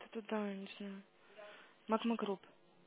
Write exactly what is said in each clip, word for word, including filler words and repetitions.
Это туда, не знаю. Магма Групп.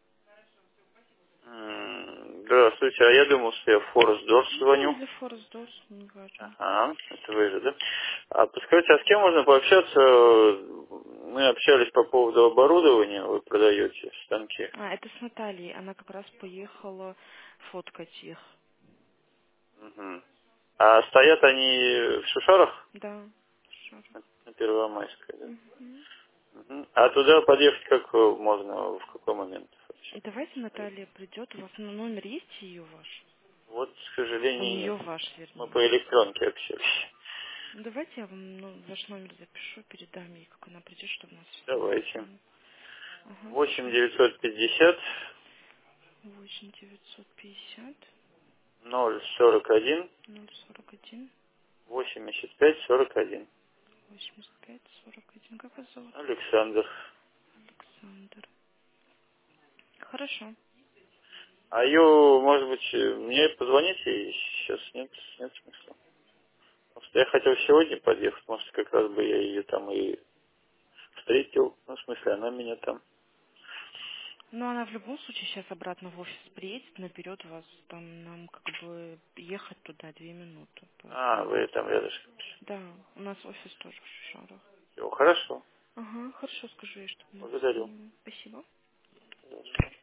М, Здравствуйте, а я думал, что я в Форест Дорс Ну, звоню. или Форс Дорс, не важно. Ага, это вы же, да? А подскажите, а с кем можно пообщаться? Мы общались по поводу оборудования, вы продаете станки. А, это с Натальей. Она как раз поехала фоткать их. Мгм. А стоят они в Шушарах? Да. Шарах. На Первомайской, да? Мгм. Мгм. А туда подъехать как э, можно, в какой момент вообще? Давайте Наталья придет. У вас на номер есть ее ваш? Вот, к У сожалению, нет. нее ваш, Мы вернее. по электронке общались. Ну, давайте я вам ну, ваш номер запишу, передам ей, как она придет, чтобы у нас все Давайте. записано. Ага, восемь сейчас. девятьсот пятьдесят восемь девятьсот пятьдесят ноль сорок один ноль сорок один восемьдесят пять сорок один. восемьдесят пять сорок один. Как вас зовут? Александр. Александр. Хорошо. А ее, может быть, э, мне позвонить и сейчас нет, нет смысла. Потому что я хотел сегодня подъехать, может, как раз бы я ее там и встретил. Ну, в смысле, она меня там. Ну, она в любом случае сейчас обратно в офис приедет, наберет вас. Там нам как бы ехать туда две минуты по А, вы станции. там рядышком. Да, у нас офис тоже в Шишарах. Все, хорошо. Ага, хорошо, скажу ей, чтобы она Благодарю. позвонила. Спасибо. Пожалуйста.